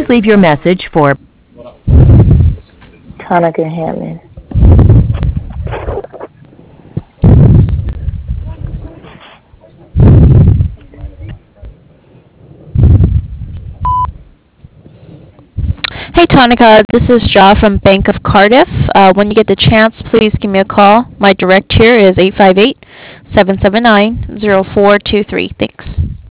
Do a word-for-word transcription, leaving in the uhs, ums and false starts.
Please leave your message for Tonica Hammond. Hey Tonica, this is Ja from Bank of Cardiff. Uh, when you get the chance, please give me a call. My direct here is eight five eight, seven seven nine, zero four two three. Thanks.